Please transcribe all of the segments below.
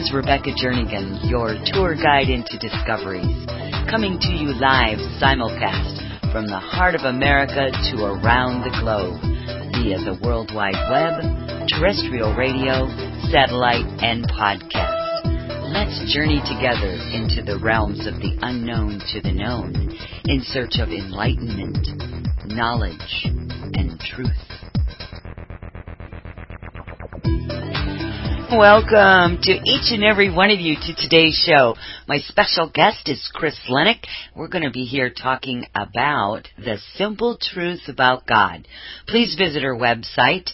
is Rebecca Jernigan, your tour guide into discoveries, coming to you live simulcast from the heart of America to around the globe via the World Wide Web, terrestrial radio, satellite, and podcast. Let's journey together into the realms of the unknown to the known in search of enlightenment, knowledge, and truth. Welcome to each and every one of you to today's show. My special guest is Chris Lennick. We're going to be here talking about the simple truth about God. Please visit our website,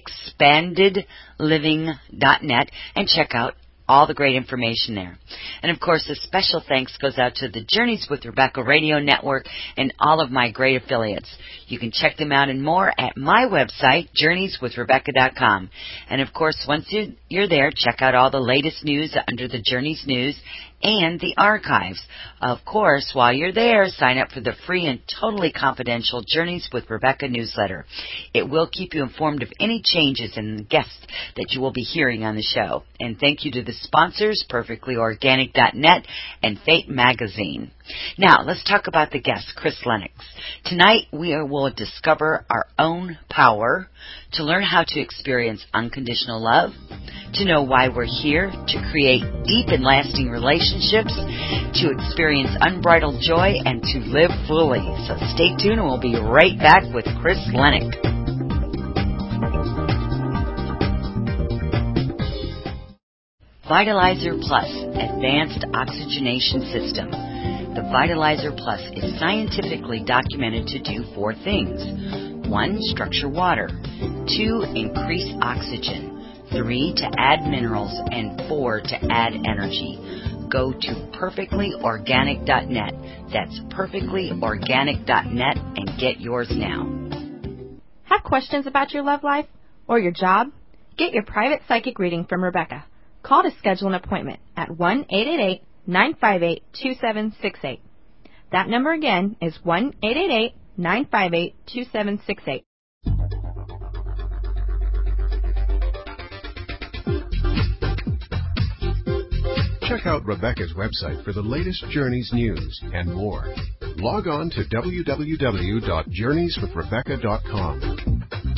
expandedliving.net, and check out all the great information there. And of course, a special thanks goes out to the Journeys with Rebecca Radio Network and all of my great affiliates. You can check them out and more at my website, journeyswithrebecca.com. And of course, once you're there, check out all the latest news under the Journeys News and the archives. Of course, while you're there, sign up for the free and totally confidential Journeys with Rebecca newsletter. It will keep you informed of any changes and guests that you will be hearing on the show. And thank you to the sponsors, PerfectlyOrganic.net and Fate Magazine. Now, let's talk about the guest, Chris Lennick. Tonight, we will discover our own power, to learn how to experience unconditional love, to know why we're here, to create deep and lasting relationships, to experience unbridled joy, and to live fully. So stay tuned and we'll be right back with Chris Lennick. Vitalizer Plus Advanced Oxygenation System. The Vitalizer Plus is scientifically documented to do 4 things. 1, structure water. 2, increase oxygen. 3, to add minerals. And 4, to add energy. Go to perfectlyorganic.net. That's perfectlyorganic.net and get yours now. Have questions about your love life or your job? Get your private psychic reading from Rebecca. Call to schedule an appointment at 1-888-958-2768. That number again is 1-888-958-2768. Check out Rebecca's website for the latest Journeys news and more. Log on to www.journeyswithrebecca.com.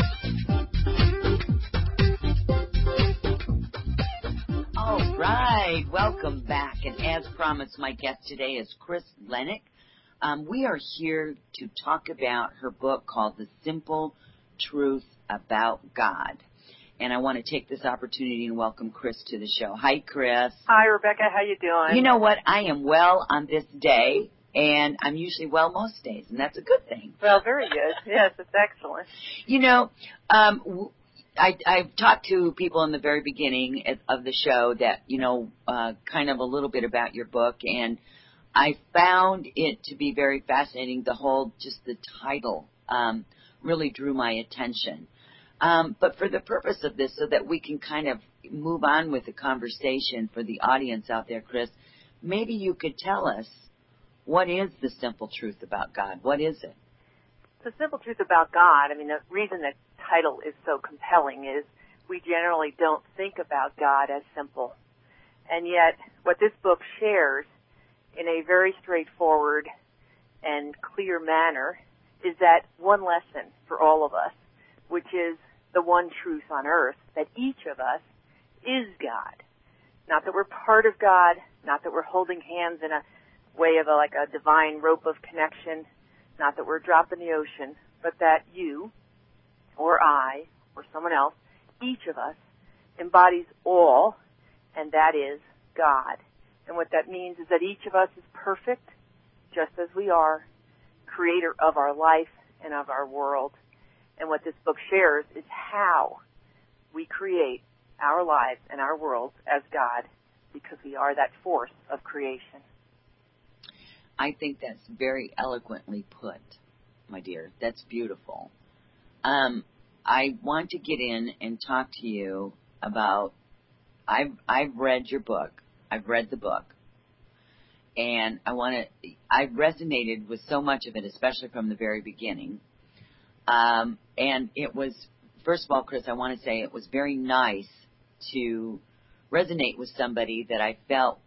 All right, welcome back. And as promised, my guest today is Chris Lennick. We are here to talk about her book called The Simple Truth About God. And I want to take this opportunity and welcome Chris to the show. Hi, Chris. Hi, Rebecca. How you doing? You know what? I am well on this day, and I'm usually well most days, and that's a good thing. Well, very good. Yes, it's excellent. You know, I've talked to people in the very beginning of the show that, kind of a little bit about your book, and I found it to be very fascinating. Just the title really drew my attention. But for the purpose of this, so that we can kind of move on with the conversation for the audience out there, Chris, maybe you could tell us, what is the simple truth about God? What is it? The simple truth about God, the reason the title is so compelling is we generally don't think about God as simple. And yet, what this book shares in a very straightforward and clear manner is that one lesson for all of us, which is the one truth on earth, that each of us is God. Not that we're part of God, not that we're holding hands in a way of a divine rope of connection, not that we're a drop in the ocean, but that you or I or someone else, each of us embodies all, and that is God. And what that means is that each of us is perfect, just as we are, creator of our life and of our world. And what this book shares is how we create our lives and our world as God, because we are that force of creation. I think that's very eloquently put, my dear. That's beautiful. I want to get in and talk to you about, I've read your book. I've read the book. And I resonated with so much of it, especially from the very beginning. And it was, first of all, Chris, I want to say it was very nice to resonate with somebody that I felt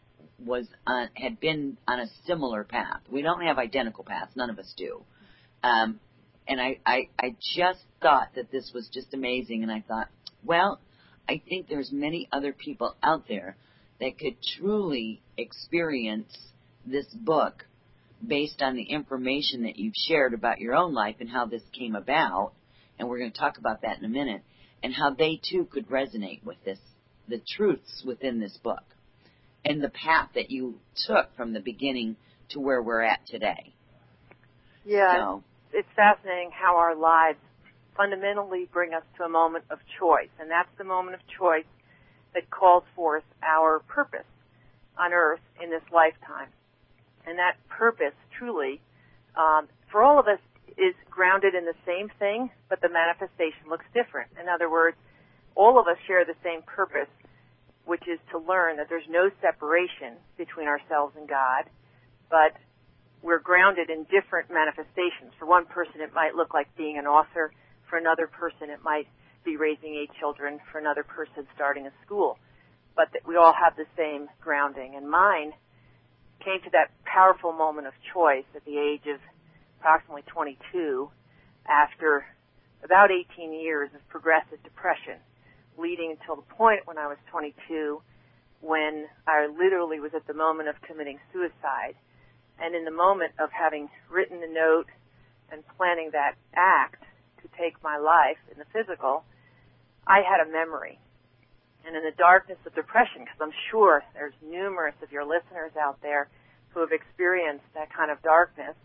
had been on a similar path. We don't have identical paths. None of us do. And I just thought that this was just amazing. And I thought, well, I think there's many other people out there that could truly experience this book based on the information that you've shared about your own life and how this came about. And we're going to talk about that in a minute. And how they, too, could resonate with this, the truths within this book. And the path that you took from the beginning to where we're at today. Yeah, So, it's fascinating how our lives fundamentally bring us to a moment of choice. And that's the moment of choice that calls forth our purpose on earth in this lifetime. And that purpose, truly, for all of us, is grounded in the same thing, but the manifestation looks different. In other words, all of us share the same purpose, which is to learn that there's no separation between ourselves and God, but we're grounded in different manifestations. For one person, it might look like being an author. For another person, it might be raising 8 children. For another person, starting a school. But that we all have the same grounding. And mine came to that powerful moment of choice at the age of approximately 22, after about 18 years of progressive depression, leading until the point when I was 22, when I literally was at the moment of committing suicide. And in the moment of having written the note and planning that act to take my life in the physical, I had a memory. And in the darkness of depression, because I'm sure there's numerous of your listeners out there who have experienced that kind of darkness,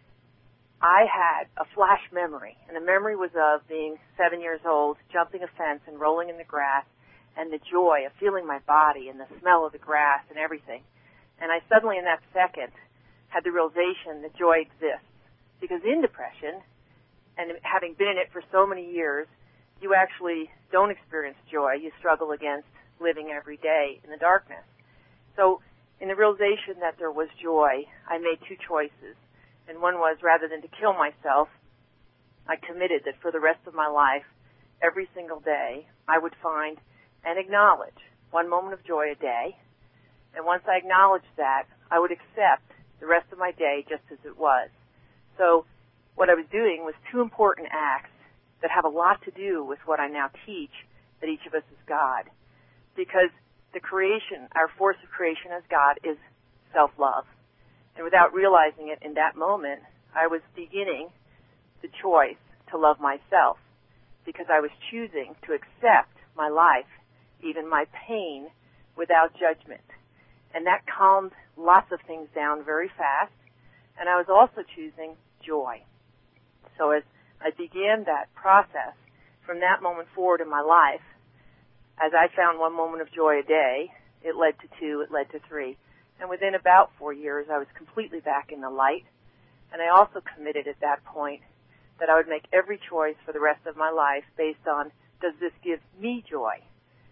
I had a flash memory. And the memory was of being 7 years old, jumping a fence and rolling in the grass, and the joy of feeling my body and the smell of the grass and everything. And I suddenly, in that second, had the realization that joy exists. Because in depression, and having been in it for so many years, you actually don't experience joy. You struggle against living every day in the darkness. So in the realization that there was joy, I made 2 choices. And one was, rather than to kill myself, I committed that for the rest of my life, every single day, I would find and acknowledge 1 moment of joy a day. And once I acknowledged that, I would accept the rest of my day just as it was. So what I was doing was 2 important acts that have a lot to do with what I now teach, that each of us is God. Because the creation, our force of creation as God, is self-love. And without realizing it in that moment, I was beginning the choice to love myself, because I was choosing to accept my life, even my pain, without judgment. And that calmed lots of things down very fast. And I was also choosing joy. So as I began that process, from that moment forward in my life, as I found 1 moment of joy a day, it led to 2, it led to 3. And within about 4 years, I was completely back in the light. And I also committed at that point that I would make every choice for the rest of my life based on, does this give me joy?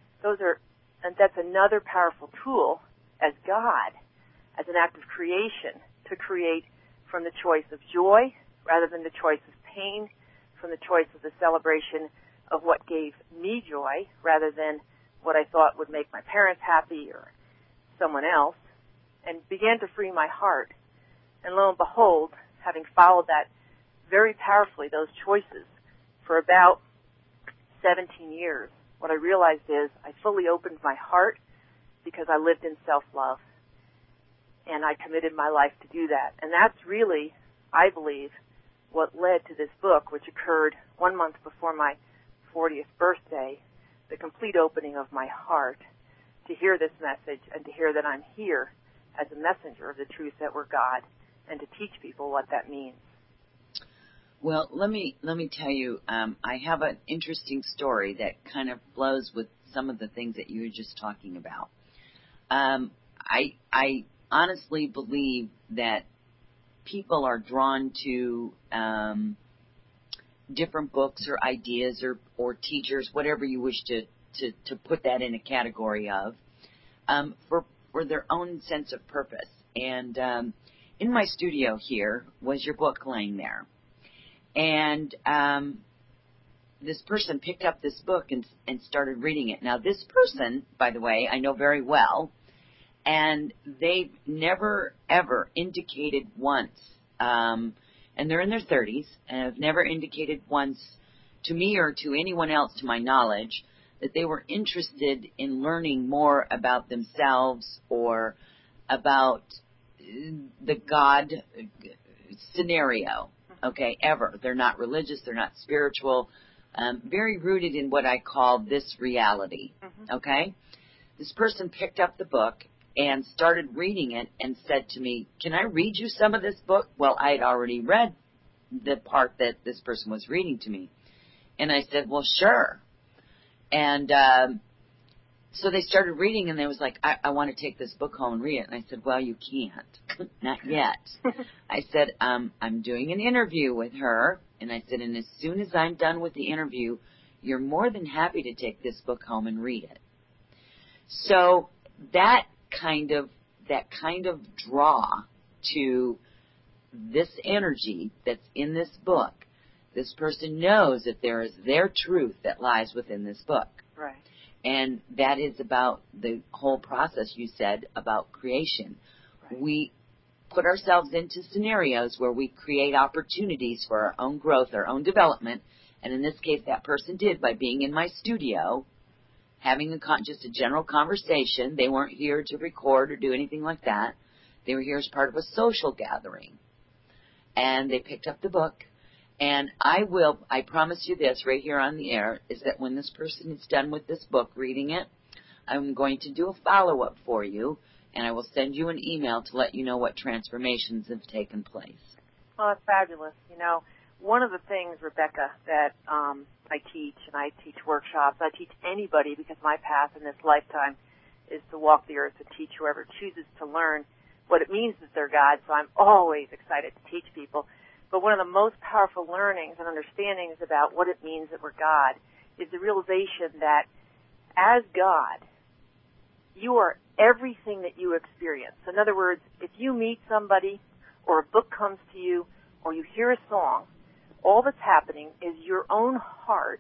And that's another powerful tool as God, as an act of creation, to create from the choice of joy rather than the choice of pain, from the choice of the celebration of what gave me joy rather than what I thought would make my parents happy or someone else, and began to free my heart. And lo and behold, having followed that very powerfully, those choices, for about 17 years, what I realized is I fully opened my heart because I lived in self-love. And I committed my life to do that. And that's really, I believe, what led to this book, which occurred 1 month before my 40th birthday, the complete opening of my heart to hear this message and to hear that I'm here as a messenger of the truth that we're God, and to teach people what that means. Well, let me tell you, I have an interesting story that kind of flows with some of the things that you were just talking about. I honestly believe that people are drawn to different books or ideas or teachers, whatever you wish to put that in a category of, for their own sense of purpose. And in my studio here was your book laying there. And this person picked up this book and started reading it. Now, this person, by the way, I know very well, and they've never, ever indicated once, and they're in their 30s, and have never indicated once to me or to anyone else, to my knowledge, that they were interested in learning more about themselves or about the God scenario, okay, ever. They're not religious, they're not spiritual, very rooted in what I call this reality, okay? This person picked up the book and started reading it and said to me, can I read you some of this book? Well, I had already read the part that this person was reading to me. And I said, well, sure. And so they started reading, and they was like, I want to take this book home and read it. And I said, well, you can't. Not yet. I said, I'm doing an interview with her. And I said, and as soon as I'm done with the interview, you're more than happy to take this book home and read it. So that kind of draw to this energy that's in this book, this person knows that there is their truth that lies within this book. Right. And that is about the whole process you said about creation. Right. We put ourselves into scenarios where we create opportunities for our own growth, our own development. And in this case, that person did by being in my studio, having just a general conversation. They weren't here to record or do anything like that. They were here as part of a social gathering. And they picked up the book. And I promise you this right here on the air, is that when this person is done with this book, reading it, I'm going to do a follow-up for you, and I will send you an email to let you know what transformations have taken place. Well, that's fabulous. You know, one of the things, Rebecca, that I teach, and I teach workshops, I teach anybody, because my path in this lifetime is to walk the earth and teach whoever chooses to learn what it means that they're God, so I'm always excited to teach people. But one of the most powerful learnings and understandings about what it means that we're God is the realization that as God, you are everything that you experience. In other words, if you meet somebody or a book comes to you or you hear a song, all that's happening is your own heart.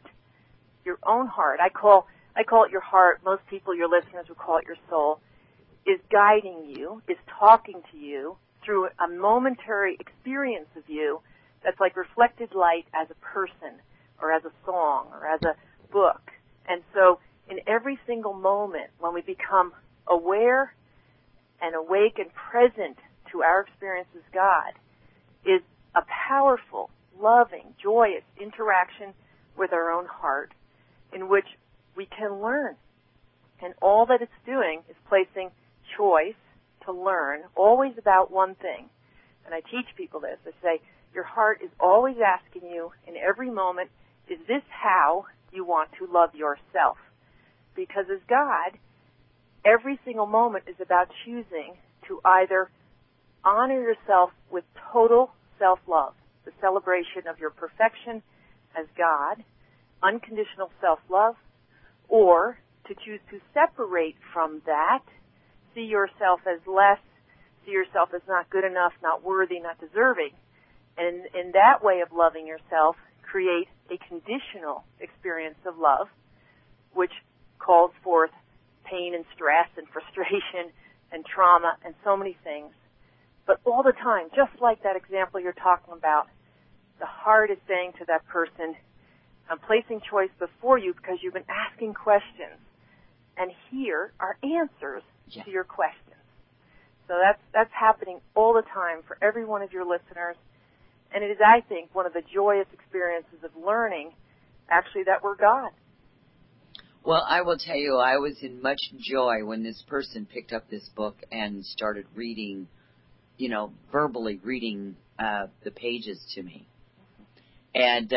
I call it your heart. Most people, your listeners, would call it your soul, is guiding you, is talking to you through a momentary experience of you that's like reflected light as a person or as a song or as a book. And so in every single moment when we become aware and awake and present to our experience as God is a powerful, loving, joyous interaction with our own heart in which we can learn. And all that it's doing is placing choice to learn, always about one thing. And I teach people this. I say, your heart is always asking you in every moment, is this how you want to love yourself? Because as God, every single moment is about choosing to either honor yourself with total self-love, the celebration of your perfection as God, unconditional self-love, or to choose to separate from that, see yourself as less, see yourself as not good enough, not worthy, not deserving. And in that way of loving yourself, create a conditional experience of love, which calls forth pain and stress and frustration and trauma and so many things. But all the time, just like that example you're talking about, the heart is saying to that person, I'm placing choice before you because you've been asking questions. And here are answers to your questions. So that's happening all the time for every one of your listeners. And it is, I think, one of the joyous experiences of learning, actually, that we're God. Well, I will tell you, I was in much joy when this person picked up this book and started reading, verbally reading the pages to me. And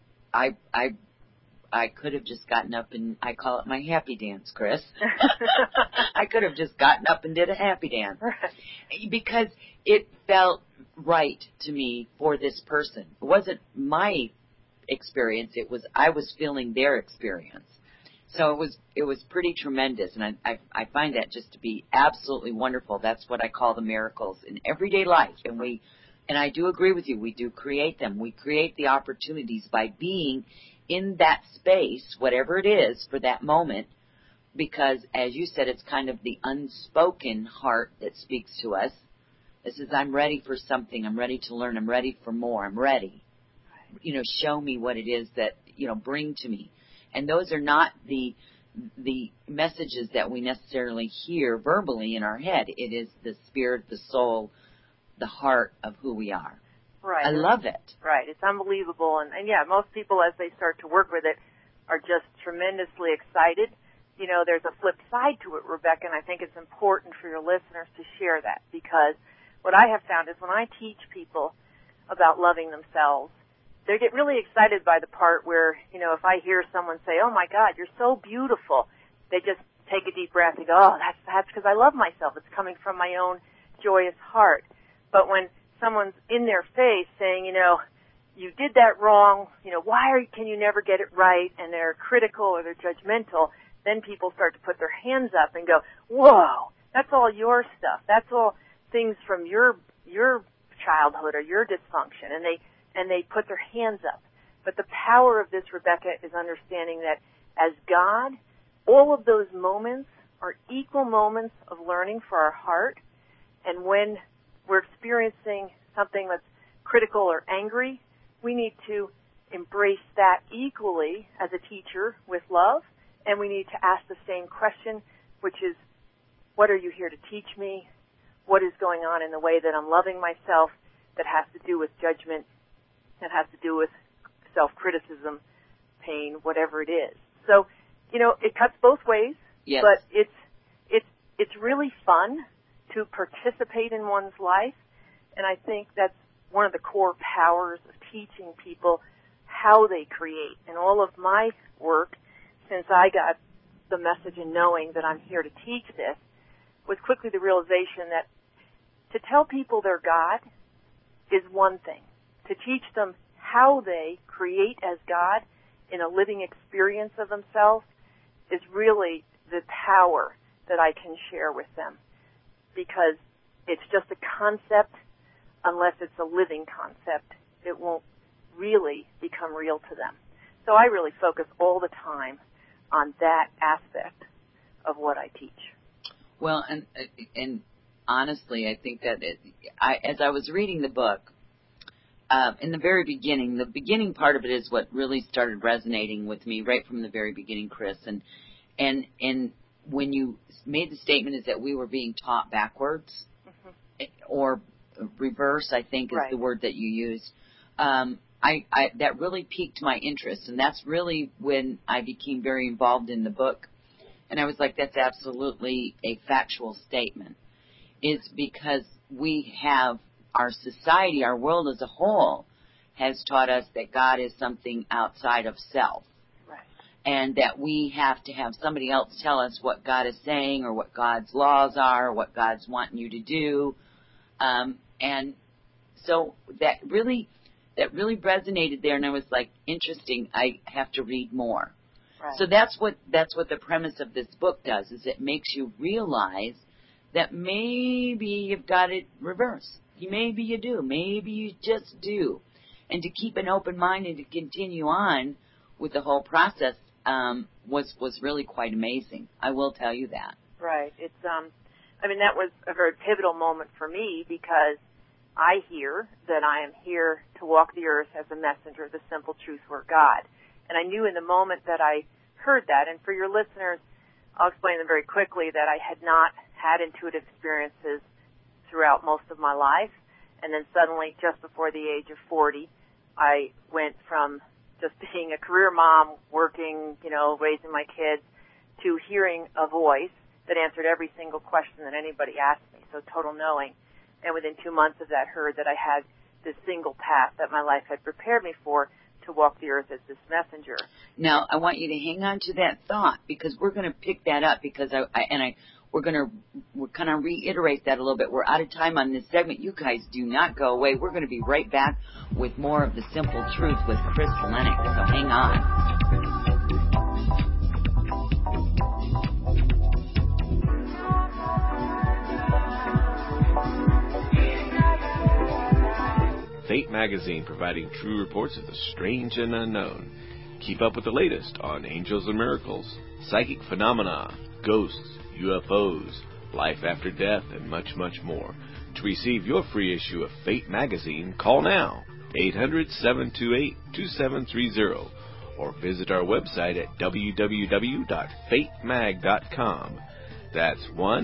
I could have just gotten up and, I call it my happy dance, Chris. I could have just gotten up and did a happy dance. Because it felt right to me for this person. It wasn't my experience, I was feeling their experience. So it was pretty tremendous, and I find that just to be absolutely wonderful. That's what I call the miracles in everyday life. And I do agree with you, we do create them. We create the opportunities by being in that space, whatever it is for that moment, because, as you said, it's kind of the unspoken heart that speaks to us. It says, I'm ready for something. I'm ready to learn. I'm ready for more. I'm ready. Show me what it is that, bring to me. And those are not the messages that we necessarily hear verbally in our head. It is the spirit, the soul, the heart of who we are. Right. I love it. Right. It's unbelievable. And yeah, most people, as they start to work with it, are just tremendously excited. There's a flip side to it, Rebecca, and I think it's important for your listeners to share that, because what I have found is when I teach people about loving themselves, they get really excited by the part where, if I hear someone say, oh my God, you're so beautiful, they just take a deep breath and go, oh, that's because I love myself. It's coming from my own joyous heart. But when someone's in their face saying, you did that wrong, why can you never get it right, and they're critical or they're judgmental, then people start to put their hands up and go, whoa, that's all your stuff. That's all things from your childhood or your dysfunction. And they put their hands up. But the power of this, Rebecca, is understanding that as God, all of those moments are equal moments of learning for our heart. And when we're experiencing something that's critical or angry, we need to embrace that equally as a teacher with love. And we need to ask the same question, which is, what are you here to teach me? What is going on in the way that I'm loving myself that has to do with judgment, that has to do with self-criticism, pain, whatever it is. So, it cuts both ways, yes. But it's really fun to participate in one's life, and I think that's one of the core powers of teaching people how they create. And all of my work, since I got the message and knowing that I'm here to teach this, was quickly the realization that to tell people they're God is one thing. To teach them how they create as God in a living experience of themselves is really the power that I can share with them. Because it's just a concept, unless it's a living concept, it won't really become real to them. So I really focus all the time on that aspect of what I teach. Well, and honestly, I think that as I was reading the book, in the beginning part of it is what really started resonating with me right from the very beginning, Chris. And when you made the statement is that we were being taught backwards, or reverse, I think is right. The word that you used. That really piqued my interest, and that's really when I became very involved in the book. And I was like, that's absolutely a factual statement. It's because we have our society, our world as a whole, has taught us that God is something outside of self. Right. And that we have to have somebody else tell us what God is saying or what God's laws are or what God's wanting you to do. And so that really resonated there, and I was like, interesting, I have to read more. Right. So that's what the premise of this book does, is it makes you realize that maybe you've got it reversed. Maybe you do. Maybe you just do. And to keep an open mind and to continue on with the whole process was really quite amazing. I will tell you that. Right. It's that was a very pivotal moment for me, because I hear that I am here to walk the earth as a messenger of the simple truth we're God. And I knew in the moment that I heard that, and for your listeners, I'll explain them very quickly, that I had not had intuitive experiences throughout most of my life. And then suddenly, just before the age of 40, I went from just being a career mom, working, raising my kids, to hearing a voice that answered every single question that anybody asked me, so total knowing. And within 2 months of that, heard that I had this single path that my life had prepared me for, to walk the earth as this messenger. Now, I want you to hang on to that thought, because we're going to pick that up, because we're kind of reiterate that a little bit. We're out of time on this segment. You guys do not go away. We're going to be right back with more of The Simple Truth with Chris Lennox, so hang on. Fate magazine, providing true reports of the strange and unknown. Keep up with the latest on angels and miracles, psychic phenomena, ghosts, UFOs, life after death, and much, much more. To receive your free issue of Fate magazine, call now, 800-728-2730, or visit our website at www.fatemag.com. That's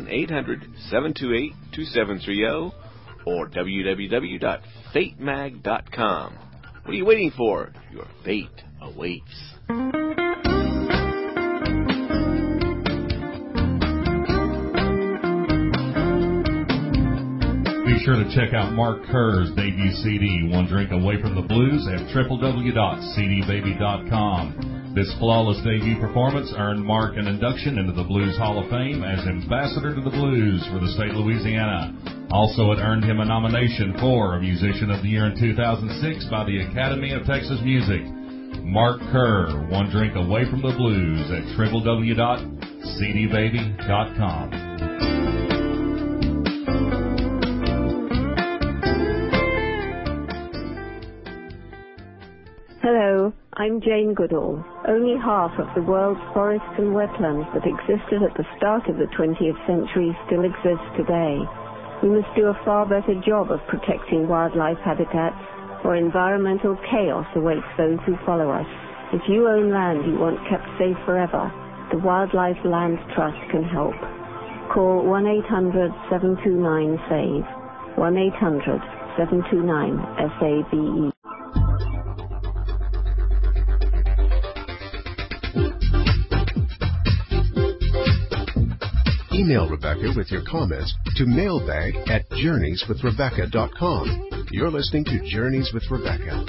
1-800-728-2730, or www.fatemag.com. What are you waiting for? Your fate awaits. Be sure to check out Mark Kerr's debut CD, One Drink Away from the Blues, at www.cdbaby.com. This flawless debut performance earned Mark an induction into the Blues Hall of Fame as Ambassador to the Blues for the state of Louisiana. Also, it earned him a nomination for Musician of the Year in 2006 by the Academy of Texas Music. Mark Kerr, One Drink Away from the Blues, at www.cdbaby.com. Hello, I'm Jane Goodall. Only half of the world's forests and wetlands that existed at the start of the 20th century still exist today. We must do a far better job of protecting wildlife habitats, or environmental chaos awaits those who follow us. If you own land you want kept safe forever, the Wildlife Land Trust can help. Call 1-800-729-SAVE, 1-800-729-SAVE. Email Rebecca with your comments to mailbag@journeyswithrebecca.com. You're listening to Journeys with Rebecca.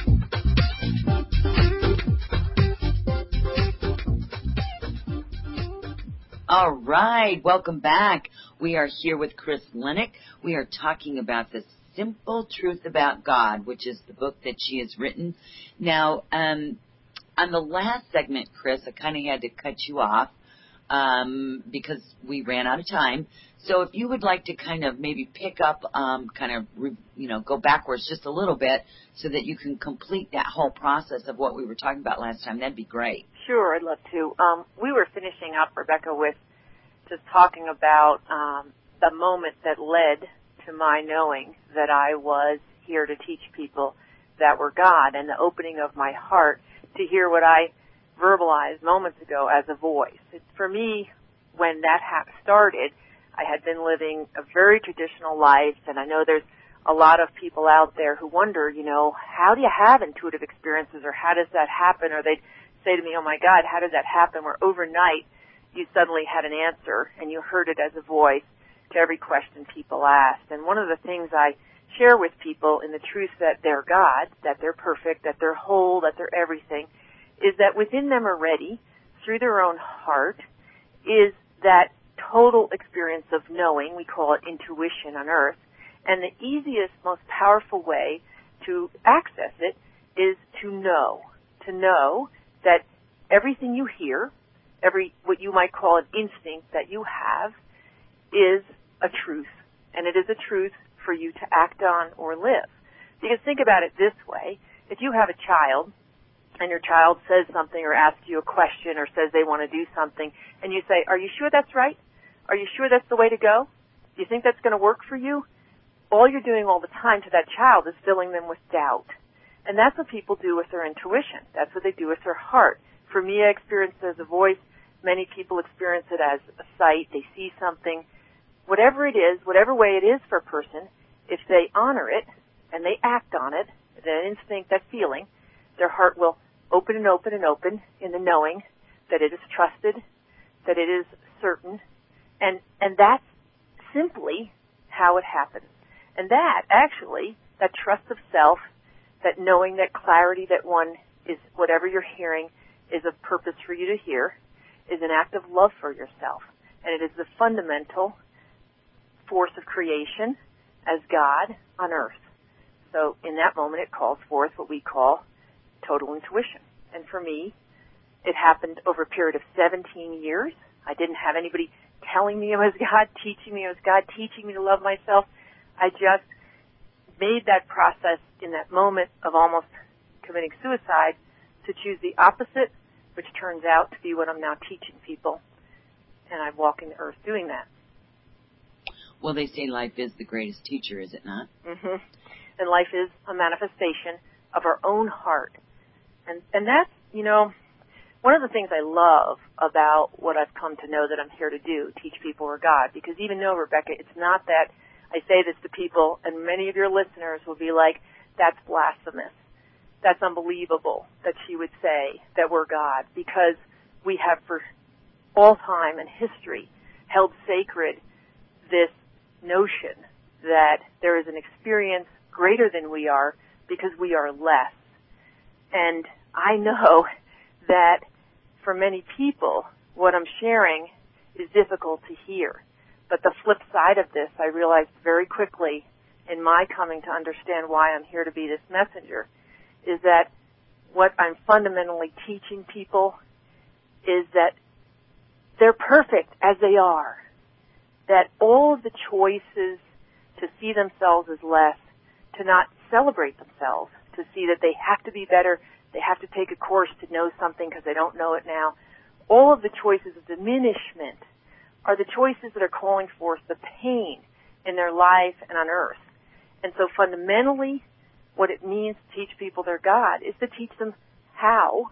All right, welcome back. We are here with Chris Linick. We are talking about the Simple Truth About God, which is the book that she has written. Now, on the last segment, Chris, I kind of had to cut you off because we ran out of time. So if you would like to kind of maybe pick up, go backwards just a little bit so that you can complete that whole process of what we were talking about last time, that'd be great. Sure, I'd love to. We were finishing up, Rebecca, with just talking about the moment that led to my knowing that I was here to teach people that were God, and the opening of my heart to hear what I verbalized moments ago as a voice. For me, when that started, I had been living a very traditional life, and I know there's a lot of people out there who wonder, how do you have intuitive experiences, or how does that happen? Or they'd say to me, oh my God, how does that happen? Where overnight you suddenly had an answer and you heard it as a voice to every question people asked. And one of the things I share with people in the truth that they're God, that they're perfect, that they're whole, that they're everything, is that within them already, through their own heart, is that total experience of knowing. We call it intuition on earth. And the easiest, most powerful way to access it is to know that everything you hear, what you might call an instinct that you have, is a truth. And it is a truth for you to act on or live. Because think about it this way. If you have a child, and your child says something or asks you a question or says they want to do something, and you say, are you sure that's right? Are you sure that's the way to go? Do you think that's going to work for you? All you're doing all the time to that child is filling them with doubt. And that's what people do with their intuition. That's what they do with their heart. For me, I experience it as a voice. Many people experience it as a sight. They see something. Whatever it is, whatever way it is for a person, if they honor it and they act on it, that instinct, that feeling, their heart will open and open and open in the knowing that it is trusted, that it is certain, and that's simply how it happens. And that actually, that trust of self, that knowing, that clarity that one is, whatever you're hearing is of purpose for you to hear, is an act of love for yourself. And it is the fundamental force of creation as God on earth. So in that moment it calls forth what we call total intuition. And for me, it happened over a period of 17 years. I didn't have anybody telling me I was God, teaching me I was God, teaching me to love myself. I just made that process in that moment of almost committing suicide to choose the opposite, which turns out to be what I'm now teaching people. And I'm walking the earth doing that. Well, they say life is the greatest teacher, is it not? Mm-hmm. And life is a manifestation of our own heart. And that's, you know, one of the things I love about what I've come to know that I'm here to do, teach people we're God. Because even though, Rebecca, it's not that I say this to people, and many of your listeners will be like, that's blasphemous. That's unbelievable that she would say that we're God. Because we have for all time and history held sacred this notion that there is an experience greater than we are because we are less. And I know that for many people, what I'm sharing is difficult to hear. But the flip side of this, I realized very quickly in my coming to understand why I'm here to be this messenger, is that what I'm fundamentally teaching people is that they're perfect as they are. That all of the choices to see themselves as less, to not celebrate themselves, to see that they have to be better, they have to take a course to know something because they don't know it now. All of the choices of diminishment are the choices that are calling forth the pain in their life and on earth. And so fundamentally, what it means to teach people their God is to teach them how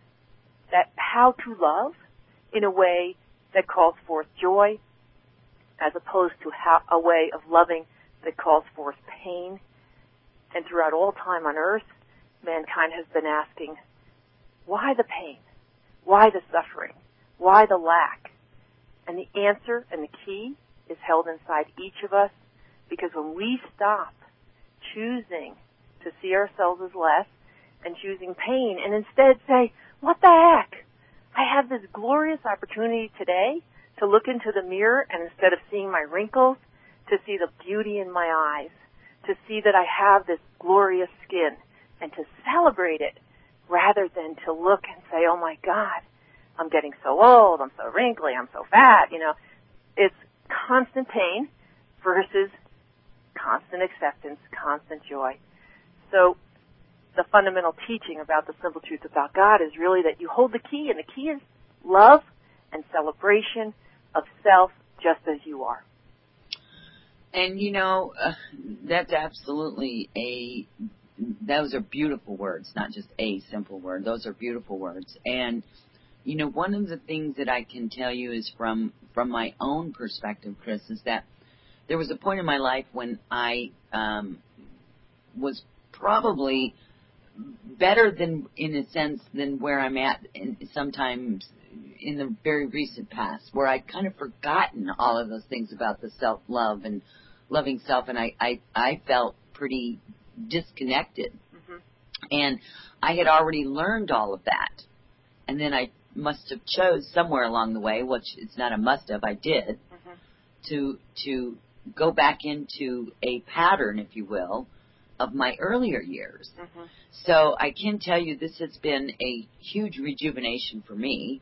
to love in a way that calls forth joy, as opposed to a way of loving that calls forth pain. And throughout all time on earth, mankind has been asking, why the pain? Why the suffering? Why the lack? And the answer and the key is held inside each of us, because when we stop choosing to see ourselves as less and choosing pain and instead say, what the heck? I have this glorious opportunity today to look into the mirror and instead of seeing my wrinkles, to see the beauty in my eyes, to see that I have this glorious skin and to celebrate it rather than to look and say, oh my God, I'm getting so old, I'm so wrinkly, I'm so fat, you know. It's constant pain versus constant acceptance, constant joy. So the fundamental teaching about the simple truth about God is really that you hold the key, and the key is love and celebration of self just as you are. And, you know, that's absolutely those are beautiful words, not just a simple word. Those are beautiful words. And, you know, one of the things that I can tell you is from my own perspective, Chris, is that there was a point in my life when I was probably better than, in a sense, than where I'm at sometimes in the very recent past, where I'd kind of forgotten all of those things about the self-love and loving self, and I felt pretty disconnected. Mm-hmm. And I had already learned all of that. And then I must have chose somewhere along the way, which it's not a must have, I did, mm-hmm. to go back into a pattern, if you will, of my earlier years. Mm-hmm. So I can tell you this has been a huge rejuvenation for me,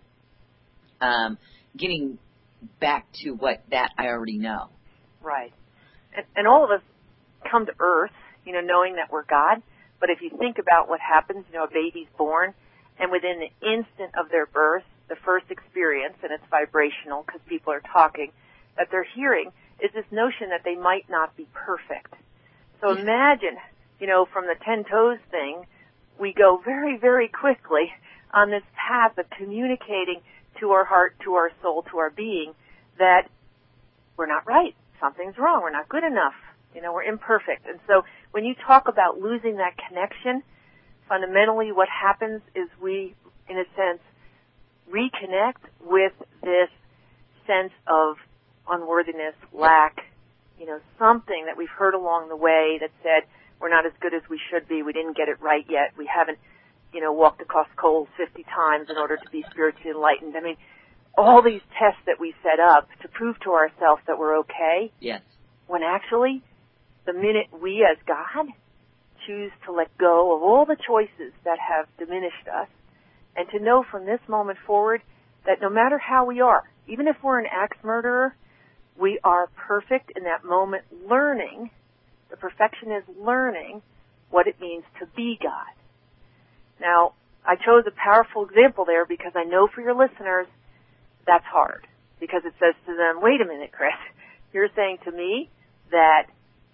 getting back to what that I already know. Right. And all of us come to earth, you know, knowing that we're God. But if you think about what happens, you know, a baby's born, and within the instant of their birth, the first experience, and it's vibrational because people are talking, that they're hearing is this notion that they might not be perfect. So imagine, you know, from the 10 toes thing, we go very, very quickly on this path of communicating to our heart, to our soul, to our being, that we're not right. Something's wrong. We're not good enough. You know, we're imperfect. And so when you talk about losing that connection, fundamentally what happens is we, in a sense, reconnect with this sense of unworthiness, lack, you know, something that we've heard along the way that said we're not as good as we should be. We didn't get it right yet. We haven't, you know, walked across coals 50 times in order to be spiritually enlightened. I mean, all these tests that we set up to prove to ourselves that we're okay. Yes. When actually, the minute we as God choose to let go of all the choices that have diminished us and to know from this moment forward that no matter how we are, even if we're an axe murderer, we are perfect in that moment learning, the perfection is learning what it means to be God. Now, I chose a powerful example there because I know for your listeners, that's hard. Because it says to them, wait a minute, Chris, you're saying to me that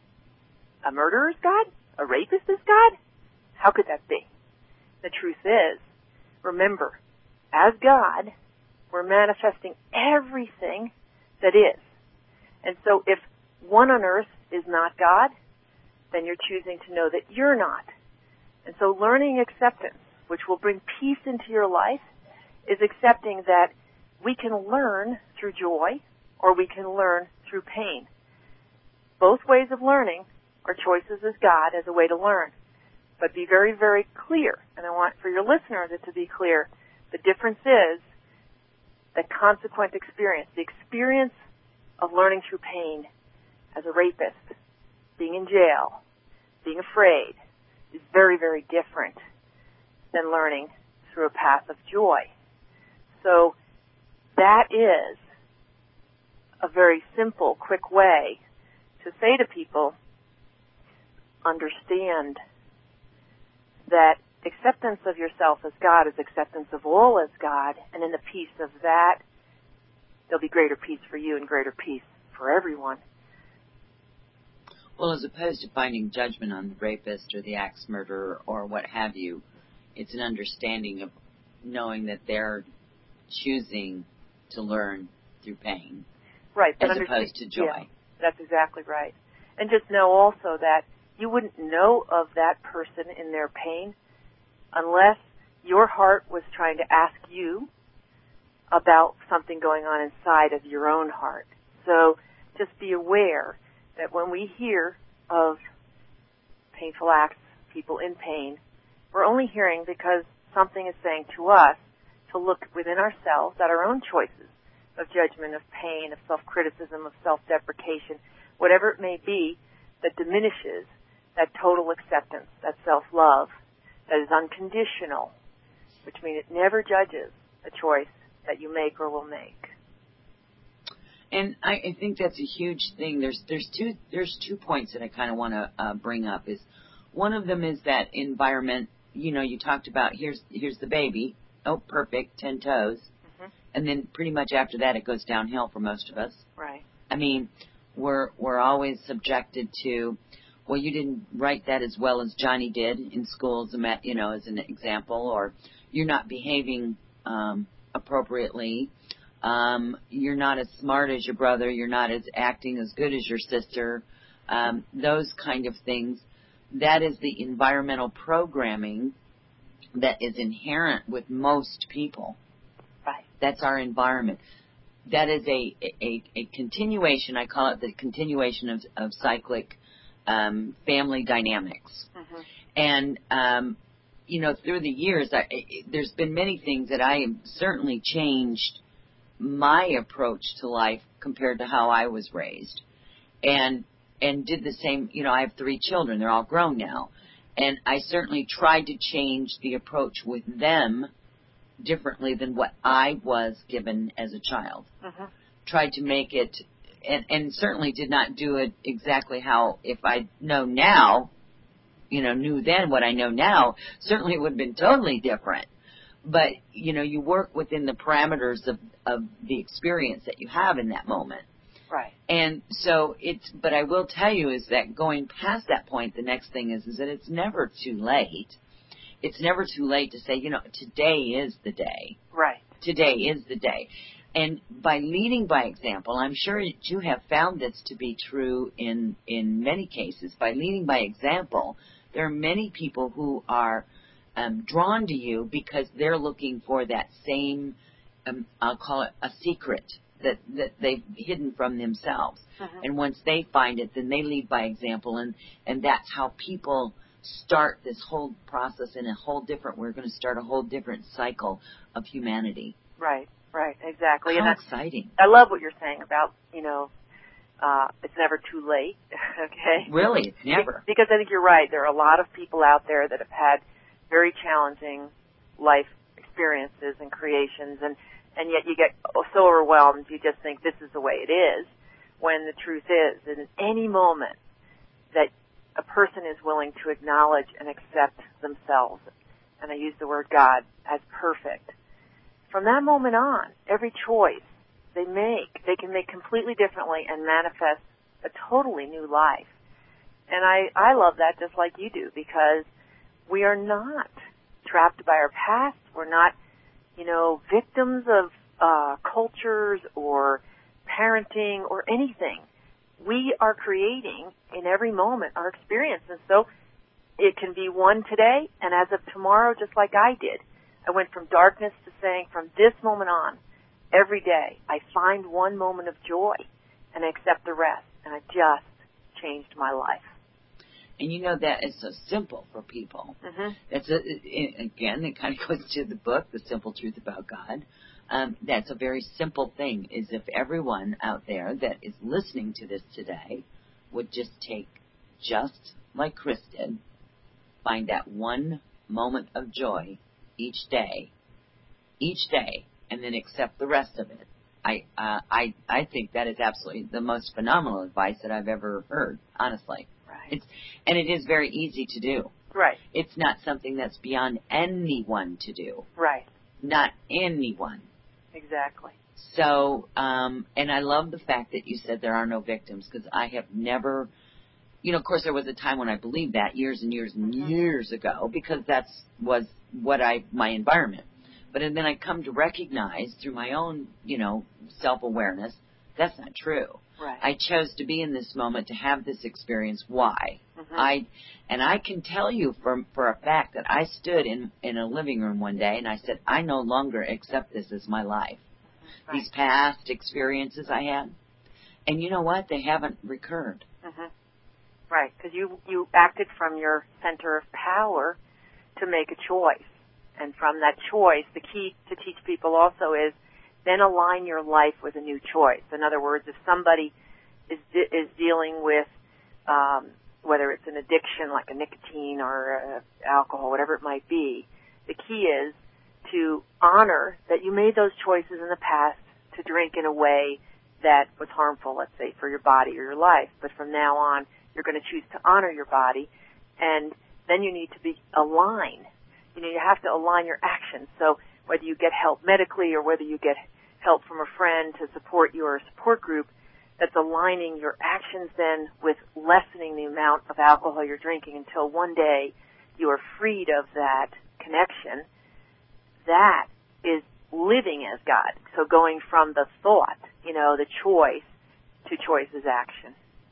a murderer is God? A rapist is God? How could that be? The truth is, remember, as God, we're manifesting everything that is. And so if one on earth is not God, then you're choosing to know that you're not. And so learning acceptance, which will bring peace into your life, is accepting that we can learn through joy or we can learn through pain. Both ways of learning are choices as God as a way to learn. But be very, very clear, and I want for your listeners it to be clear, the difference is the consequent experience, the experience of learning through pain as a rapist, being in jail, being afraid, is very, very different than learning through a path of joy. So that is a very simple, quick way to say to people, understand that acceptance of yourself as God is acceptance of all as God, and in the peace of that, there'll be greater peace for you and greater peace for everyone. Well, as opposed to finding judgment on the rapist or the axe murderer or what have you, it's an understanding of knowing that they're choosing to learn through pain, right? As opposed to joy. Yeah, that's exactly right. And just know also that you wouldn't know of that person in their pain unless your heart was trying to ask you about something going on inside of your own heart. So just be aware that when we hear of painful acts, people in pain, we're only hearing because something is saying to us to look within ourselves at our own choices of judgment, of pain, of self-criticism, of self-deprecation, whatever it may be that diminishes that total acceptance, that self-love, that is unconditional, which means it never judges a choice that you make or will make. And I think that's a huge thing. There's two points that I kind of want to bring up. Is one of them is that environment. You know, you talked about here's the baby. Oh, perfect, 10 toes, and then pretty much after that it goes downhill for most of us. Right. I mean, we're always subjected to, well, you didn't write that as well as Johnny did in school, as an example, or you're not behaving appropriately. You're not as smart as your brother. You're not as acting as good as your sister. Those kind of things. That is the environmental programming that is inherent with most people. Right. That's our environment. That is a continuation. I call it the continuation of cyclic family dynamics. And through the years, there's been many things that I have certainly changed my approach to life compared to how I was raised, and did the same. I have 3 children; they're all grown now, and I certainly tried to change the approach with them differently than what I was given as a child. Tried to make it, and certainly did not do it exactly how. If I know now, knew then what I know now, certainly it would have been totally different. But, you work within the parameters of the experience that you have in that moment. Right. And so but I will tell you is that going past that point, the next thing is that it's never too late. It's never too late to say, today is the day. Right. Today is the day. And by leading by example, I'm sure you have found this to be true in many cases. By leading by example, there are many people who are drawn to you because they're looking for that same, I'll call it a secret that they've hidden from themselves. And once they find it, then they lead by example, and that's how people start this whole process in a whole different, we're going to start a whole different cycle of humanity. Right, exactly. How and exciting. I love what you're saying about, it's never too late, okay? Really, it's never. Because I think you're right. There are a lot of people out there that have had very challenging life experiences and creations, and yet you get so overwhelmed, you just think this is the way it is, when the truth is that in any moment that a person is willing to acknowledge and accept themselves and I use the word God, as perfect. From that moment on, every choice they can make completely differently and manifest a totally new life. And I love that just like you do, because we are not trapped by our past. We're not, victims of cultures or parenting or anything. We are creating in every moment our experience. And so it can be one today, and as of tomorrow, just like I did. I went from darkness to saying, from this moment on, every day, I find one moment of joy and I accept the rest. And I just changed my life. And that is so simple for people. Mm-hmm. Again, it kind of goes to the book, The Simple Truth About God. That's a very simple thing, is if everyone out there that is listening to this today would just take, just like Chris did, find that one moment of joy each day, and then accept the rest of it. I think that is absolutely the most phenomenal advice that I've ever heard, honestly. Right. And it is very easy to do. Right. It's not something that's beyond anyone to do. Right. Not anyone. Exactly. So, and I love the fact that you said there are no victims, because I have never, of course there was a time when I believed that years and years and years ago, because was my environment. But then I come to recognize through my own, self-awareness, that's not true. Right. I chose to be in this moment, to have this experience. Why? Mm-hmm. I can tell you for a fact that I stood in a living room one day and I said, I no longer accept this as my life. Right. These past experiences I had. And you know what? They haven't recurred. Mm-hmm. Right, because you acted from your center of power to make a choice. And from that choice, the key to teach people also is then align your life with a new choice. In other words, if somebody is dealing with whether it's an addiction like a nicotine or alcohol, whatever it might be, the key is to honor that you made those choices in the past to drink in a way that was harmful, let's say, for your body or your life. But from now on, you're going to choose to honor your body, and then you need to be aligned. You have to align your actions. So whether you get help medically or whether you get help from a friend to support your support group, that's aligning your actions then with lessening the amount of alcohol you're drinking until one day you are freed of that connection. That is living as God. So going from the thought, the choice, to choice is action.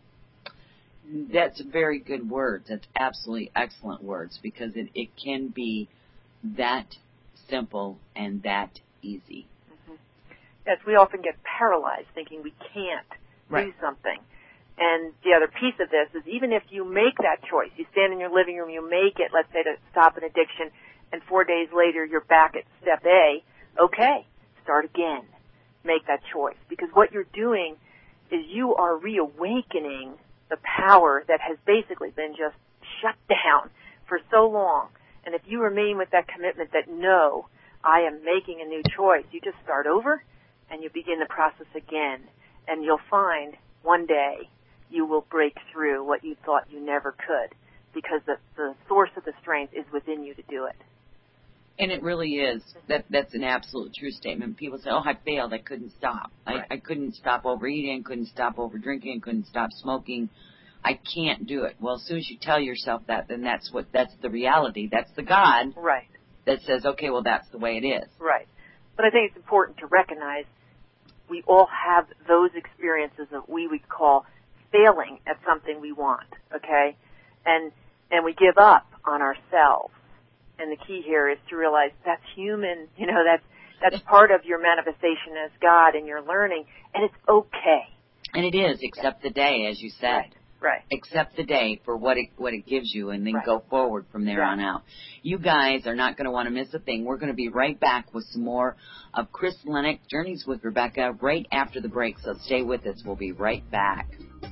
That's very good words. That's absolutely excellent words, because it can be that simple and that easy. Mm-hmm. Yes, we often get paralyzed thinking we can't do something. And the other piece of this is even if you make that choice, you stand in your living room, you make it, let's say, to stop an addiction, and 4 days later you're back at step A, okay, start again. Make that choice. Because what you're doing is you are reawakening the power that has basically been just shut down for so long. And if you remain with that commitment that, no, I am making a new choice, you just start over and you begin the process again. And you'll find one day you will break through what you thought you never could, because the source of the strength is within you to do it. And it really is. That's an absolute true statement. People say, I failed. I couldn't stop. Right. I couldn't stop overeating. Couldn't stop over drinking. Couldn't stop smoking. I can't do it. Well, as soon as you tell yourself that, then that's the reality. That's the God right. that says, okay, well, that's the way it is. Right. But I think it's important to recognize we all have those experiences that we would call failing at something we want, okay? And we give up on ourselves. And the key here is to realize that's human, that's part of your manifestation as God and your learning, and it's okay. And it is, except the day, as you said. Right. Accept the day for what it gives you, and then go forward from there on out. You guys are not going to want to miss a thing. We're going to be right back with some more of Chris Lennox, Journeys with Rebecca, right after the break. So stay with us. We'll be right back.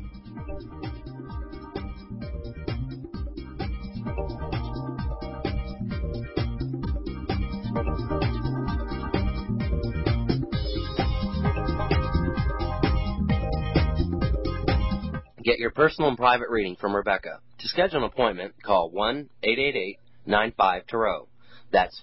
Get your personal and private reading from Rebecca. To schedule an appointment, call 1-888-95-TAROT. That's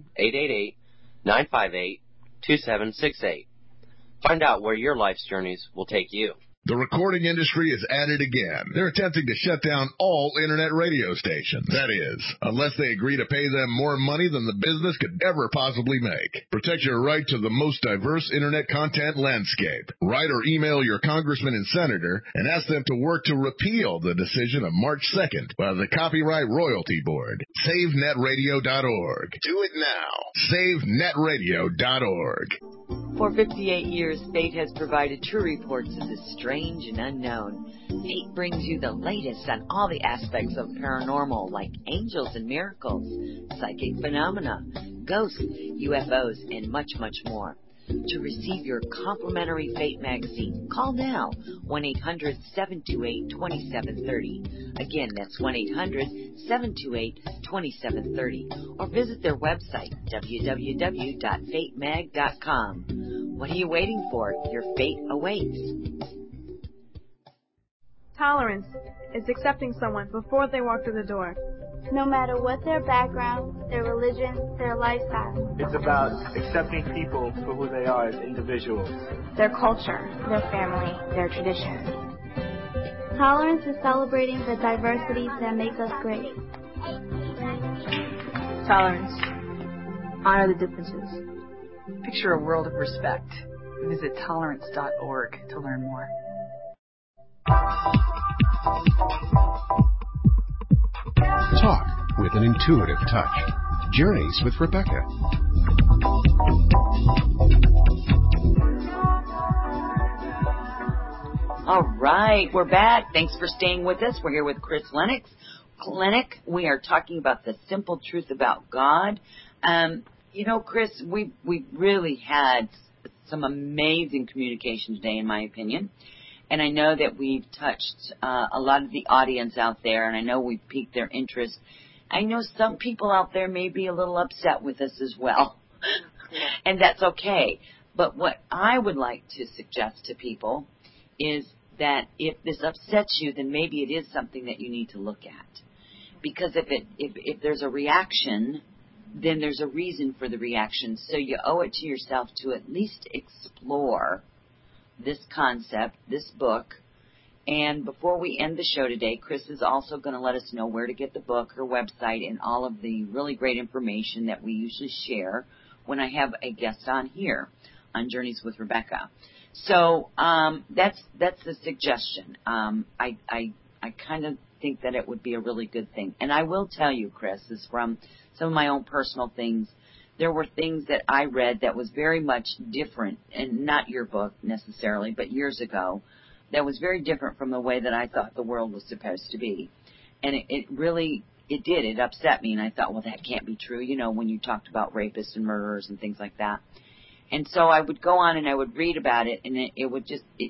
1-888-958-2768. Find out where your life's journeys will take you. The recording industry is at it again. They're attempting to shut down all internet radio stations. That is, unless they agree to pay them more money than the business could ever possibly make. Protect your right to the most diverse internet content landscape. Write or email your congressman and senator and ask them to work to repeal the decision of March 2nd by the Copyright Royalty Board. SaveNetRadio.org. Do it now. SaveNetRadio.org. For 58 years, Fate has provided true reports of the strange and unknown. Fate brings you the latest on all the aspects of paranormal, like angels and miracles, psychic phenomena, ghosts, UFOs, and much, much more. To receive your complimentary Fate magazine, call now, 1-800-728-2730. Again, that's 1-800-728-2730. Or visit their website, www.fatemag.com. What are you waiting for? Your fate awaits. Tolerance is accepting someone before they walk through the door. No matter what their background, their religion, their lifestyle. It's about accepting people for who they are as individuals. Their culture, their family, their traditions. Tolerance is celebrating the diversities that make us great. Tolerance. Honor the differences. Picture a world of respect. Visit tolerance.org to learn more. Talk with an intuitive touch. Journeys with Rebecca. All right, we're back. Thanks for staying with us. We're here with Chris Lennox. Clinic. We are talking about the simple truth about God. Chris, we really had some amazing communication today, in my opinion. And I know that we've touched a lot of the audience out there, and I know we've piqued their interest. I know some people out there may be a little upset with us as well, and that's okay. But what I would like to suggest to people is that if this upsets you, then maybe it is something that you need to look at. Because if there's a reaction, then there's a reason for the reaction. So you owe it to yourself to at least explore this concept, this book. And before we end the show today, Chris is also going to let us know where to get the book, her website, and all of the really great information that we usually share when I have a guest on here on Journeys with Rebecca. So that's the suggestion. I kind of think that it would be a really good thing. And I will tell you, Chris, is from some of my own personal things. There were things that I read that was very much different, and not your book necessarily, but years ago, that was very different from the way that I thought the world was supposed to be. And it did. It upset me, and I thought, well, that can't be true, when you talked about rapists and murderers and things like that. And so I would go on and I would read about it, and it was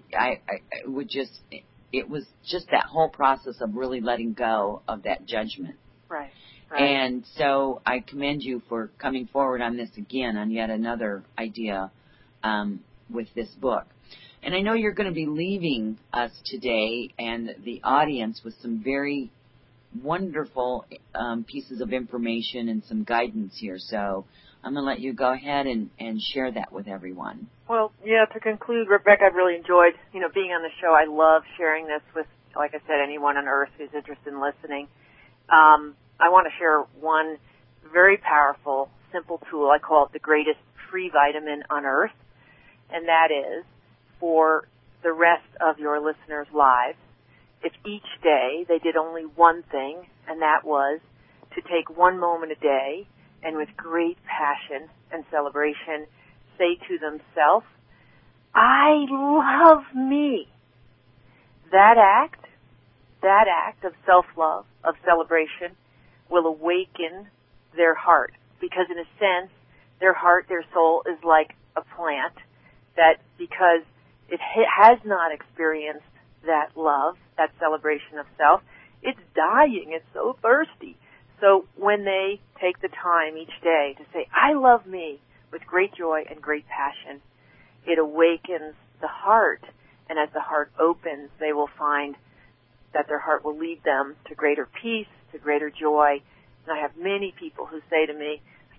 just that whole process of really letting go of that judgment. Right. And so I commend you for coming forward on this again, on yet another idea with this book. And I know you're going to be leaving us today and the audience with some very wonderful pieces of information and some guidance here. So I'm going to let you go ahead and share that with everyone. Well, yeah, to conclude, Rebecca, I've really enjoyed, being on the show. I love sharing this with, like I said, anyone on earth who's interested in listening. I want to share one very powerful, simple tool. I call it the greatest free vitamin on earth, and that is for the rest of your listeners' lives. If each day they did only one thing, and that was to take one moment a day and with great passion and celebration say to themselves, I love me. That act of self-love, of celebration, will awaken their heart, because in a sense, their heart, their soul is like a plant that, because it has not experienced that love, that celebration of self, it's dying, it's so thirsty. So when they take the time each day to say, I love me, with great joy and great passion, it awakens the heart, and as the heart opens, they will find that their heart will lead them to greater peace, to greater joy. And I have many people who say to me, I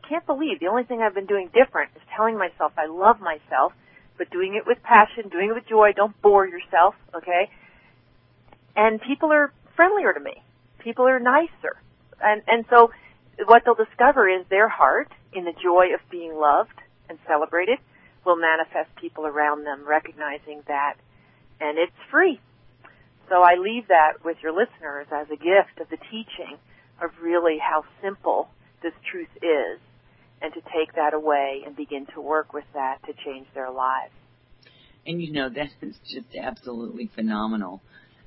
can't believe the only thing I've been doing different is telling myself I love myself, but doing it with passion, doing it with joy. Don't bore yourself, okay? And people are friendlier to me. People are nicer. And so what they'll discover is their heart, in the joy of being loved and celebrated, will manifest people around them recognizing that, and it's free. So I leave that with your listeners as a gift of the teaching of really how simple this truth is, and to take that away and begin to work with that to change their lives. And you know, that is just absolutely phenomenal.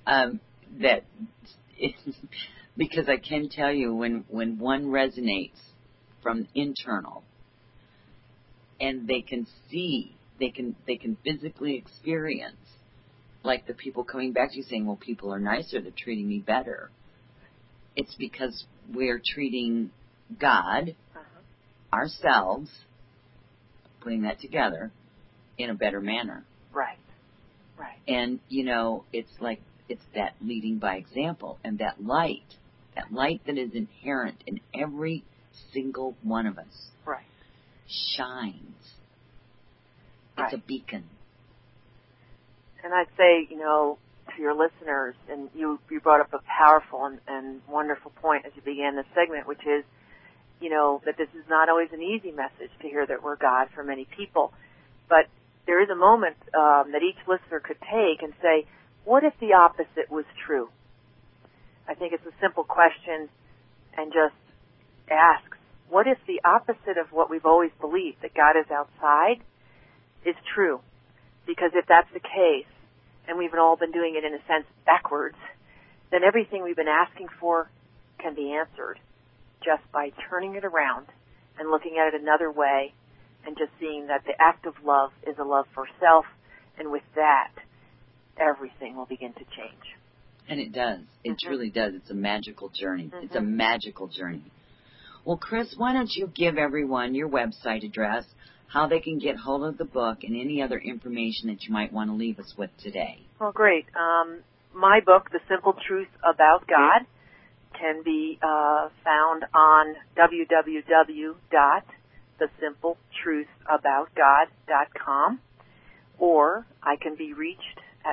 Because I can tell you when one resonates from internal, and they can see, they can physically experience, like the people coming back to you saying, well, people are nicer, they're treating me better. It's because we're treating God, ourselves, putting that together, in a better manner. Right. And, you know, it's like, it's that leading by example, and that light that is inherent in every single one of us. Right. Shines. It's a beacon. And I'd say, you know, to your listeners, and you brought up a powerful and wonderful point as you began this segment, which is, you know, that this is not always an easy message to hear that we're God for many people. But there is a moment that each listener could take and say, what if the opposite was true? I think it's a simple question, and just asks, what if the opposite of what we've always believed, that God is outside, is true? Because if that's the case, and we've all been doing it in a sense backwards, then everything we've been asking for can be answered just by turning it around and looking at it another way, and just seeing that the act of love is a love for self, and with that, everything will begin to change. And it does. It truly does. It's a magical journey. It's a magical journey. Well, Chris, why don't you give everyone your website address, how they can get hold of the book, and any other information that you might want to leave us with today. Well, great. My book, The Simple Truth About God, can be found on www.thesimpletruthAboutGod.com, or I can be reached at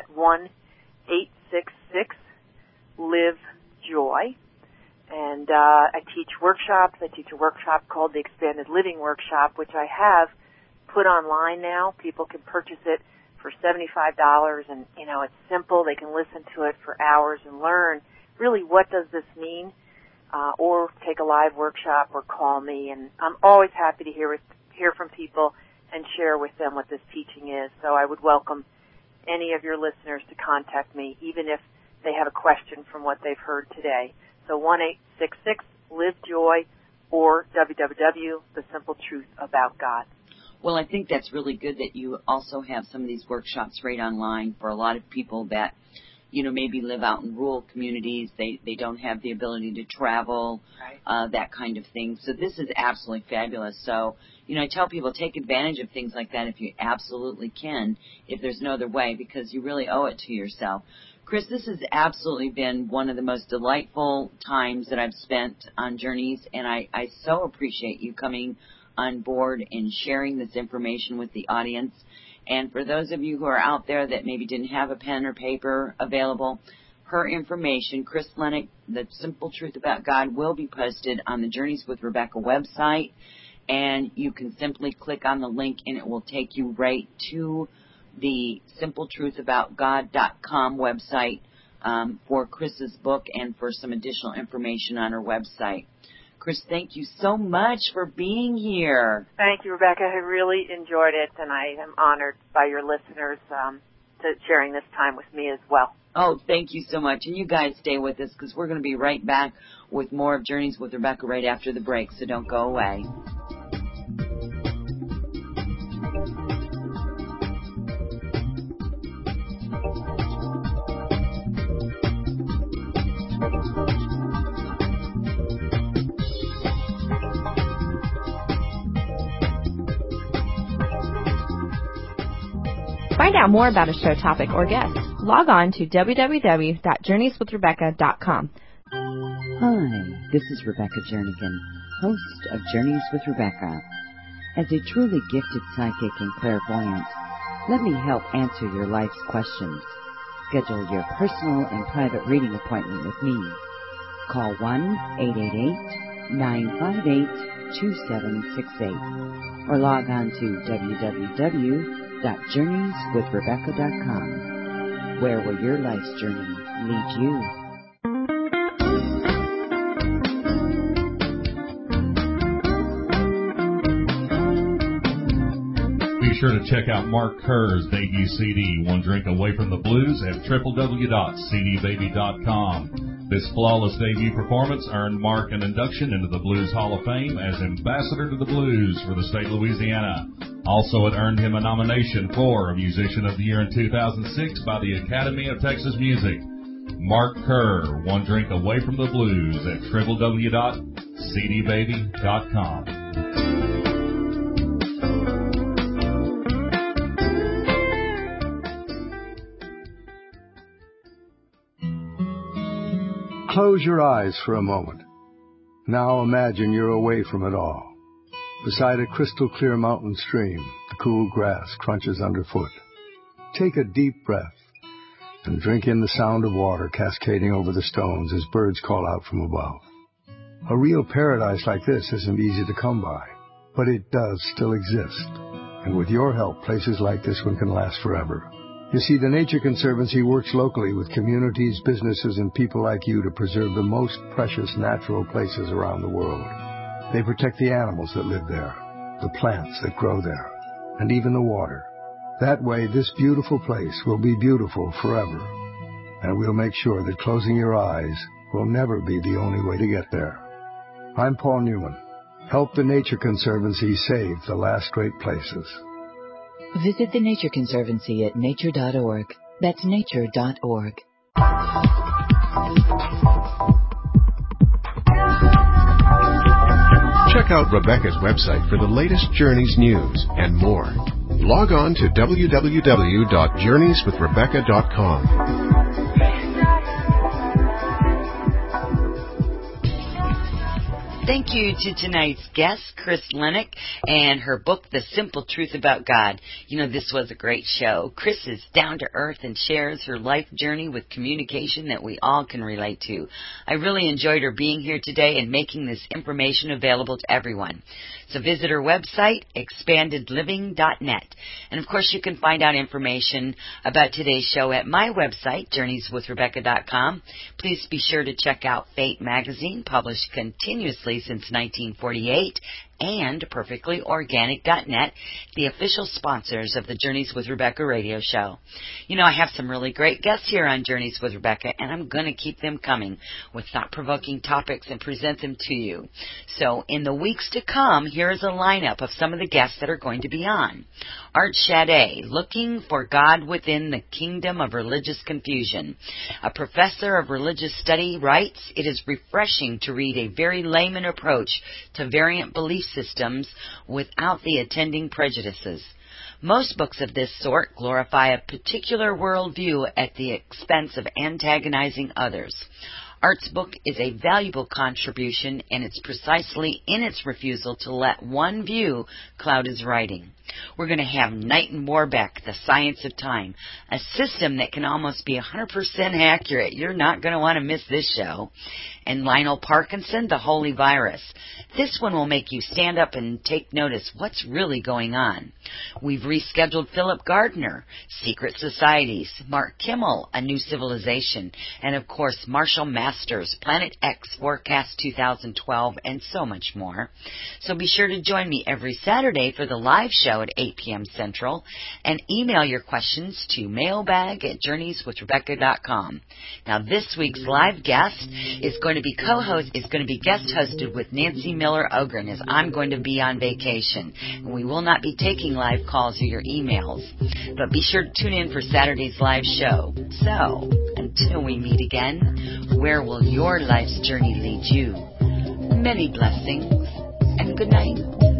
1-866-LIVE-JOY. And I teach workshops. I teach a workshop called the Expanded Living Workshop, which I have put online now. People can purchase it for $75, and, you know, it's simple. They can listen to it for hours and learn really what does this mean, or take a live workshop or call me. And I'm always happy to hear from people and share with them what this teaching is. So I would welcome any of your listeners to contact me, even if they have a question from what they've heard today. So 1-866-LIVE-JOY or www.thesimpletruthAboutGod. Well, I think that's really good that you also have some of these workshops right online for a lot of people that, you know, maybe live out in rural communities. They don't have the ability to travel, that kind of thing. So this is absolutely fabulous. So, you know, I tell people take advantage of things like that if you absolutely can, if there's no other way, because you really owe it to yourself. Chris, this has absolutely been one of the most delightful times that I've spent on Journeys, and I so appreciate you coming on board and sharing this information with the audience. And for those of you who are out there that maybe didn't have a pen or paper available, her information, Chris Lennox, The Simple Truth About God, will be posted on the Journeys with Rebecca website, and you can simply click on the link and it will take you right to the simpletruthaboutgod.com website for Chris's book and for some additional information on her website. Chris, thank you so much for being here. Thank you, Rebecca. I really enjoyed it, and I am honored by your listeners to sharing this time with me as well. Oh, thank you so much. And you guys stay with us, because we're going to be right back with more of Journeys with Rebecca right after the break, so don't go away. Find out more about a show topic or guest. Log on to www.journeyswithrebecca.com. Hi, this is Rebecca Jernigan. host of Journeys with Rebecca. As a truly gifted psychic and clairvoyant, let me help answer your life's questions. Schedule your personal and private reading appointment with me. Call 1-888-958-2768 or log on to www.journeyswithrebecca.com. Where will your life's journey lead you? Be sure to check out Mark Kerr's debut CD, One Drink Away from the Blues, at www.cdbaby.com. This flawless debut performance earned Mark an induction into the Blues Hall of Fame as Ambassador to the Blues for the state of Louisiana. Also, it earned him a nomination for Musician of the Year in 2006 by the Academy of Texas Music. Mark Kerr, One Drink Away from the Blues, at www.cdbaby.com. Close your eyes for a moment. Now imagine you're away from it all. Beside a crystal clear mountain stream, the cool grass crunches underfoot. Take a deep breath and drink in the sound of water cascading over the stones as birds call out from above. A real paradise like this isn't easy to come by, but it does still exist. And with your help, places like this one can last forever. You see, the Nature Conservancy works locally with communities, businesses, and people like you to preserve the most precious natural places around the world. They protect the animals that live there, the plants that grow there, and even the water. That way, this beautiful place will be beautiful forever. And we'll make sure that closing your eyes will never be the only way to get there. I'm Paul Newman. Help the Nature Conservancy save the last great places. Visit the Nature Conservancy at nature.org. That's nature.org. Check out Rebecca's website for the latest Journeys news and more. Log on to www.journeyswithrebecca.com. Thank you to tonight's guest, Chris Lennox, and her book, The Simple Truth About God. You know, this was a great show. Chris is down to earth and shares her life journey with communication that we all can relate to. I really enjoyed her being here today and making this information available to everyone. So visit her website, expandedliving.net. And of course, you can find out information about today's show at my website, journeyswithrebecca.com. Please be sure to check out Fate magazine, published continuously since 1948, and perfectlyorganic.net, the official sponsors of the Journeys with Rebecca radio show. You know, I have some really great guests here on Journeys with Rebecca, and I'm going to keep them coming with thought-provoking topics and present them to you. So in the weeks to come, here is a lineup of some of the guests that are going to be on. Art Shadé, Looking for God Within the Kingdom of Religious Confusion. A professor of religious study writes, "It is refreshing to read a very layman approach to variant belief systems without the attending prejudices. Most books of this sort glorify a particular worldview at the expense of antagonizing others. Art's book is a valuable contribution, and it's precisely in its refusal to let one view cloud his writing." We're going to have Knighton Warbeck, The Science of Time, a system that can almost be 100% accurate. You're not going to want to miss this show. And Lionel Parkinson, The Holy Virus. This one will make you stand up and take notice what's really going on. We've rescheduled Philip Gardner, Secret Societies, Mark Kimmel, A New Civilization, and of course Marshall Masters, Planet X Forecast 2012, and so much more. So be sure to join me every Saturday for the live show at 8 p.m. Central, and email your questions to mailbag@journeyswithrebecca.com. Now this week's live guest is going to be guest hosted with Nancy Miller Ogren, as I'm going to be on vacation, and we will not be taking live calls or your emails. But be sure to tune in for Saturday's live show. So, until we meet again, where will your life's journey lead you? Many blessings, and good night.